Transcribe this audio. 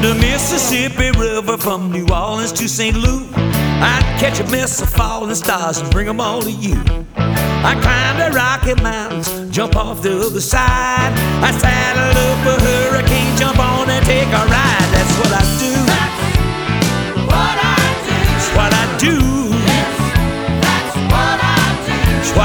the Mississippi River from New Orleans to St. Louis. I'd catch a mess of falling stars and bring them all to you. I climbed the Rocky Mountains, jump off the other side. I saddle up a hurricane, jump on and take a ride.